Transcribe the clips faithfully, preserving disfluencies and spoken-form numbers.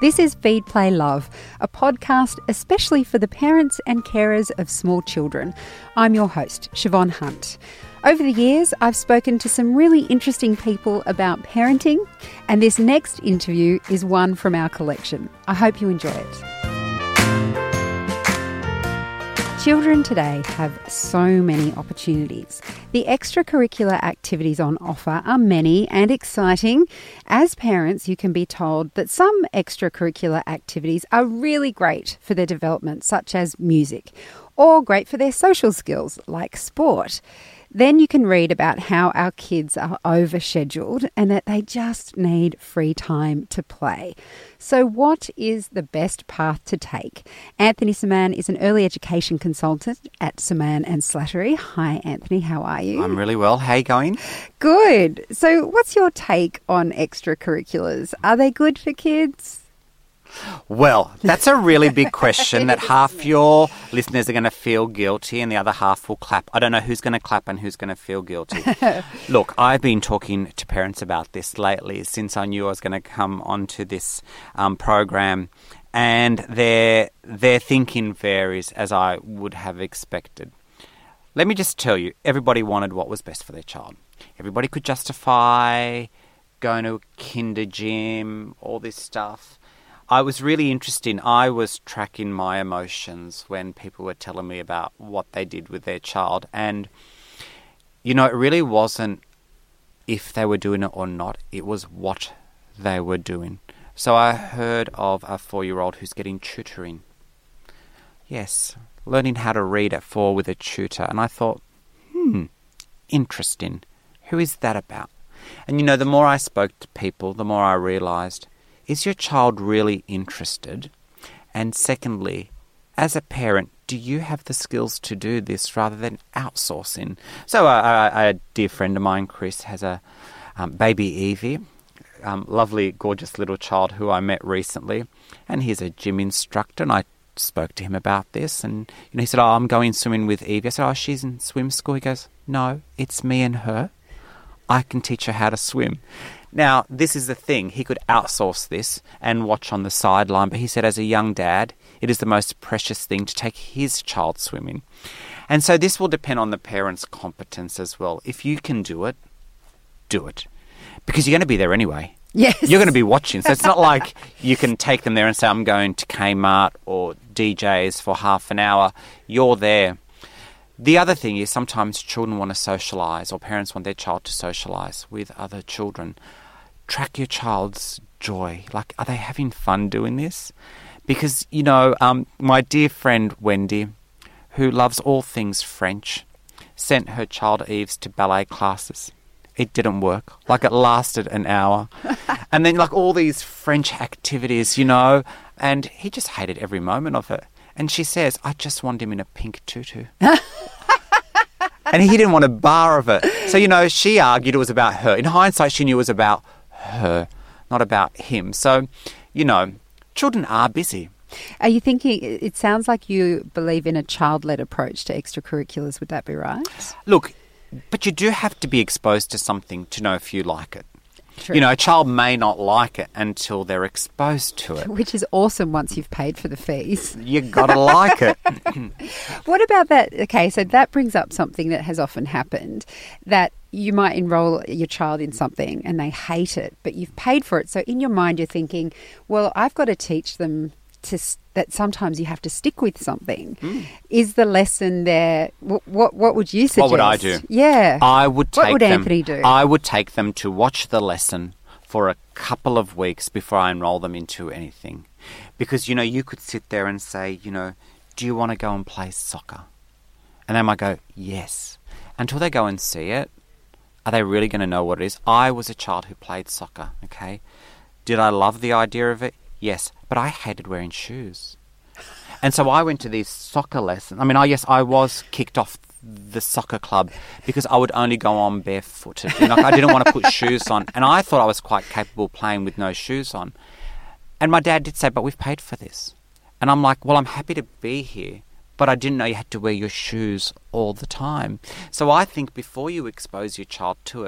This is Feed, Play, Love, a podcast especially for the parents and carers of small children. I'm your host, Siobhan Hunt. Over the years, I've spoken to some really interesting people about parenting, and this next interview is one from our collection. I hope you enjoy it. Children today have so many opportunities. The extracurricular activities on offer are many and exciting. As parents, you can be told that some extracurricular activities are really great for their development, such as music, or great for their social skills, like sport. Then you can read about how our kids are overscheduled and that they just need free time to play. So what is the best path to take? Anthony Saman is an early education consultant at Saman and Slattery. Hi, Anthony. How are you? I'm really well. How are you going? Good. So what's your take on extracurriculars? Are they good for kids? Well, that's a really big question that half your listeners are going to feel guilty and the other half will clap. I don't know who's going to clap and who's going to feel guilty. Look, I've been talking to parents about this lately since I knew I was going to come onto this um, program, and their their thinking varies as I would have expected. Let me just tell you, everybody wanted what was best for their child. Everybody could justify going to a kinder gym, all this stuff. I was really interested. I was tracking my emotions when people were telling me about what they did with their child. And, you know, it really wasn't if they were doing it or not. It was what they were doing. So I heard of a four-year-old who's getting tutoring. Yes, learning how to read at four with a tutor. And I thought, hmm, interesting. Who is that about? And, you know, the more I spoke to people, the more I realised, is your child really interested? And secondly, as a parent, do you have the skills to do this rather than outsourcing? So uh, a dear friend of mine, Chris, has a um, baby Evie, um, lovely, gorgeous little child who I met recently. And he's a gym instructor, and I spoke to him about this. And you know, he said, oh, I'm going swimming with Evie. I said, oh, she's in swim school. He goes, no, it's me and her. I can teach her how to swim. Now, this is the thing. He could outsource this and watch on the sideline, but he said as a young dad, it is the most precious thing to take his child swimming. And so this will depend on the parent's competence as well. If you can do it, do it. Because you're going to be there anyway. Yes. You're going to be watching. So it's not like you can take them there and say, I'm going to Kmart or D J's for half an hour. You're there. The other thing is sometimes children want to socialise, or parents want their child to socialise with other children. Track your child's joy. Like, are they having fun doing this? Because, you know, um, my dear friend Wendy, who loves all things French, sent her child Eves to ballet classes. It didn't work. Like, it lasted an hour. And then, like, all these French activities, you know, and he just hated every moment of it. And she says, I just want him in a pink tutu. And he didn't want a bar of it. So, you know, she argued it was about her. In hindsight, she knew it was about her, not about him. So, you know, children are busy. Are you thinking, it sounds like you believe in a child-led approach to extracurriculars. Would that be right? Look, but you do have to be exposed to something to know if you like it. True. You know, a child may not like it until they're exposed to it. Which is awesome once you've paid for the fees. You got to like it. What about that? Okay, so that brings up something that has often happened, that you might enroll your child in something and they hate it, but you've paid for it. So in your mind, you're thinking, well, I've got to teach them to that sometimes you have to stick with something. Mm. Is the lesson there? What, what what would you suggest? What would I do? Yeah. I would take What would them, Anthony do? I would take them to watch the lesson for a couple of weeks before I enroll them into anything. Because, you know, you could sit there and say, you know, do you want to go and play soccer? And they might go, yes. Until they go and see it, are they really going to know what it is? I was a child who played soccer, okay? Did I love the idea of it? Yes. But I hated wearing shoes. And so I went to these soccer lessons. I mean, I yes, I was kicked off the soccer club because I would only go on barefooted. You know, I didn't want to put shoes on. And I thought I was quite capable playing with no shoes on. And my dad did say, but we've paid for this. And I'm like, well, I'm happy to be here, but I didn't know you had to wear your shoes all the time. So I think before you expose your child to it,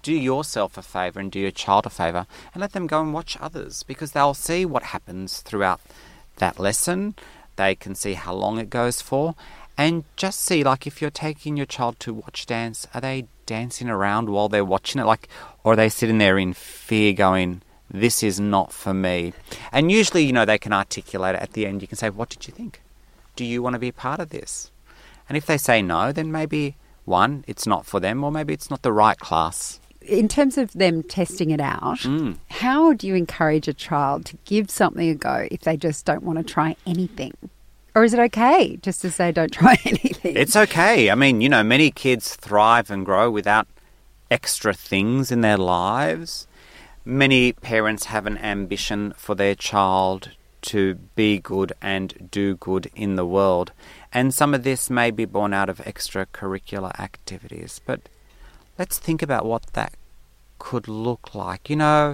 do yourself a favour and do your child a favour and let them go and watch others, because they'll see what happens throughout that lesson. They can see how long it goes for, and just see, like, if you're taking your child to watch dance, are they dancing around while they're watching it, like, or are they sitting there in fear going, this is not for me? And usually, you know, they can articulate it at the end. You can say, what did you think? Do you want to be a part of this? And if they say no, then maybe, one, it's not for them, or maybe it's not the right class. In terms of them testing it out, Mm. how do you encourage a child to give something a go if they just don't want to try anything? Or is it okay just to say don't try anything? It's okay. I mean, you know, many kids thrive and grow without extra things in their lives. Many parents have an ambition for their child to be good and do good in the world. And some of this may be born out of extracurricular activities. But let's think about what that could look like. You know,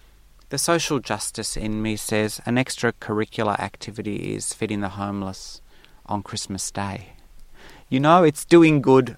the social justice in me says an extracurricular activity is feeding the homeless on Christmas Day. You know, it's doing good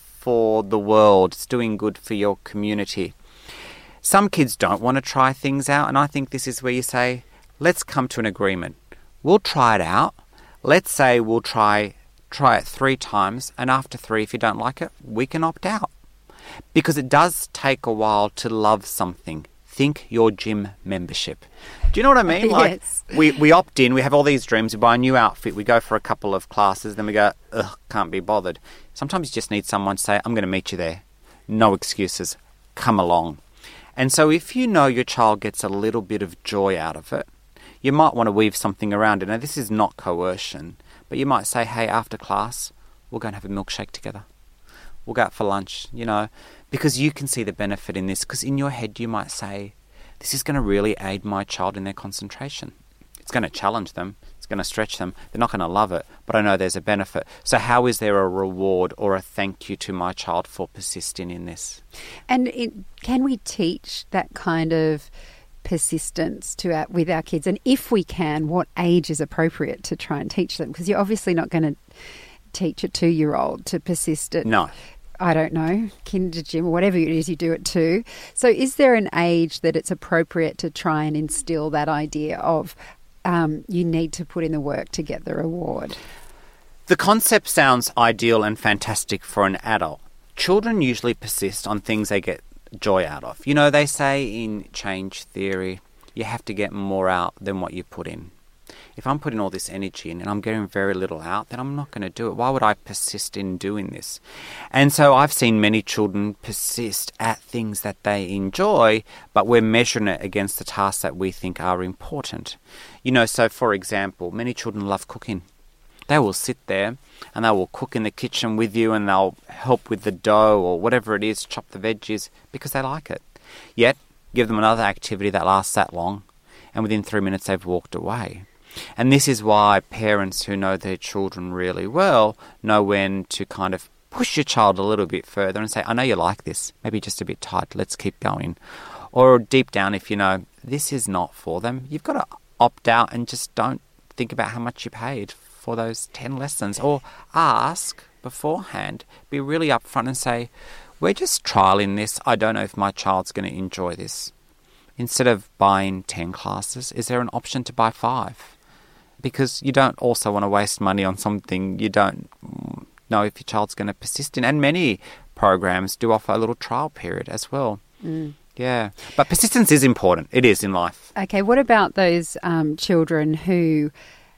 for the world. It's doing good for your community. Some kids don't want to try things out, and I think this is where you say, let's come to an agreement. We'll try it out. Let's say we'll try try it three times, and after three, if you don't like it, we can opt out. Because it does take a while to love something. Think your gym membership. Do you know what I mean? Like, yes. we, we opt in, we have all these dreams, we buy a new outfit, we go for a couple of classes, then we go, ugh, can't be bothered. Sometimes you just need someone to say, I'm going to meet you there. No excuses. Come along. And so if you know your child gets a little bit of joy out of it, you might want to weave something around it. Now, this is not coercion, but you might say, hey, after class, we'll go and have a milkshake together. We'll go out for lunch, you know, because you can see the benefit in this. Because in your head, you might say, this is going to really aid my child in their concentration. It's going to challenge them. It's going to stretch them. They're not going to love it, but I know there's a benefit. So how is there a reward or a thank you to my child for persisting in this? And it, can we teach that kind of persistence to our, with our kids? And if we can, what age is appropriate to try and teach them? Because you're obviously not going to teach a two-year-old to persist at, No. I don't know, kinder gym or whatever it is you do it to. So is there an age that it's appropriate to try and instill that idea of um, you need to put in the work to get the reward? The concept sounds ideal and fantastic for an adult. Children usually persist on things they get joy out of. You know, they say in change theory, you have to get more out than what you put in. If I'm putting all this energy in and I'm getting very little out, then I'm not going to do it. Why would I persist in doing this? And so I've seen many children persist at things that they enjoy, but we're measuring it against the tasks that we think are important. You know, so for example, many children love cooking. They will sit there and they will cook in the kitchen with you and they'll help with the dough or whatever it is, chop the veggies, because they like it. Yet, give them another activity that lasts that long, and within three minutes they've walked away. And this is why parents who know their children really well know when to kind of push your child a little bit further and say, I know you like this, maybe just a bit tight, let's keep going. Or deep down, if you know this is not for them, you've got to opt out and just don't think about how much you paid for those ten lessons. Or ask beforehand, be really upfront and say, we're just trialing this, I don't know if my child's going to enjoy this. Instead of buying ten classes, is there an option to buy five? Because you don't also want to waste money on something you don't know if your child's going to persist in. And many programs do offer a little trial period as well. Mm. Yeah. But persistence is important. It is in life. Okay, what about those um, children who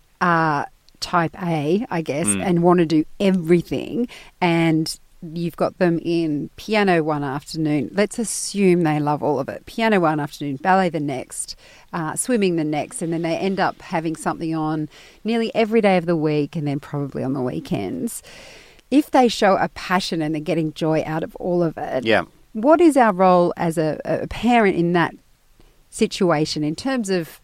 are type A, I guess, Mm. and want to do everything, and you've got them in piano one afternoon. Let's assume they love all of it. Piano one afternoon, ballet the next, uh, swimming the next, and then they end up having something on nearly every day of the week and then probably on the weekends. If they show a passion and they're getting joy out of all of it, Yeah. what is our role as a, a parent in that situation in terms of,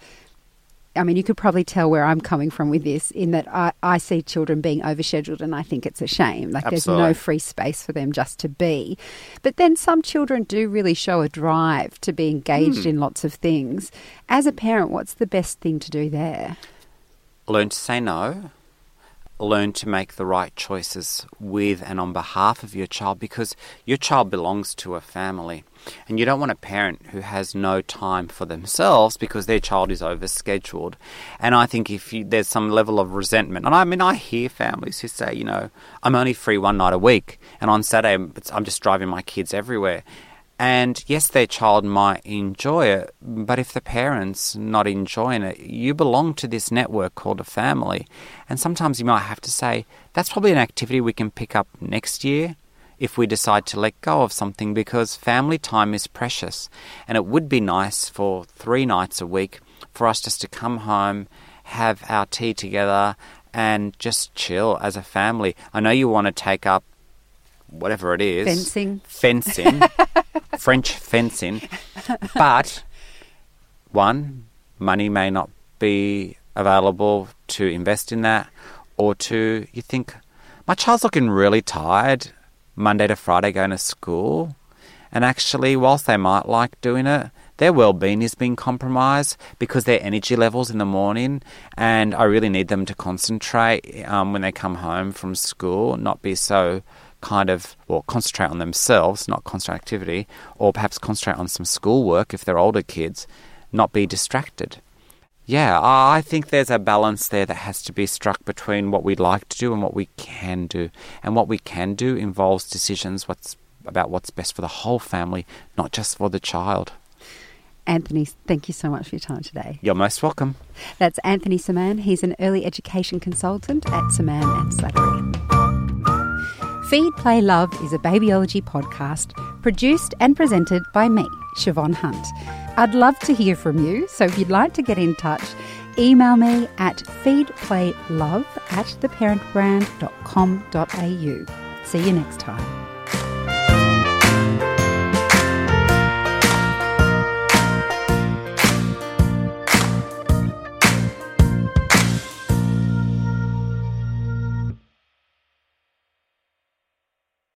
I mean, you could probably tell where I'm coming from with this, in that I, I see children being overscheduled and I think it's a shame. Like Absolutely. There's no free space for them just to be. But then some children do really show a drive to be engaged Hmm. in lots of things. As a parent, what's the best thing to do there? Learn to say no. learn to make the right choices with and on behalf of your child, because your child belongs to a family. And you don't want a parent who has no time for themselves because their child is overscheduled. And I think if you, there's some level of resentment, and I mean, I hear families who say, you know, I'm only free one night a week, and on Saturday I'm just driving my kids everywhere. And yes, their child might enjoy it, but if the parent's not enjoying it, you belong to this network called a family. And sometimes you might have to say, that's probably an activity we can pick up next year if we decide to let go of something, because family time is precious. And it would be nice for three nights a week for us just to come home, have our tea together, and just chill as a family. I know you want to take up whatever it is. Fencing. Fencing. French fencing. But, one, money may not be available to invest in that. Or two, you think, my child's looking really tired Monday to Friday going to school. And actually, whilst they might like doing it, their well-being is being compromised because their energy levels in the morning, and I really need them to concentrate um, when they come home from school, not be so kind of, well, concentrate on themselves, not constant activity, or perhaps concentrate on some schoolwork if they're older kids, not be distracted. Yeah, I think there's a balance there that has to be struck between what we'd like to do and what we can do. And what we can do involves decisions what's about what's best for the whole family, not just for the child. Anthony, thank you so much for your time today. You're most welcome. That's Anthony Saman. He's an early education consultant at Saman and Slattery. Feed, Play, Love is a babyology podcast produced and presented by me, Siobhan Hunt. I'd love to hear from you, so if you'd like to get in touch, email me at feedplaylove at theparentbrand dot com dot a u. See you next time.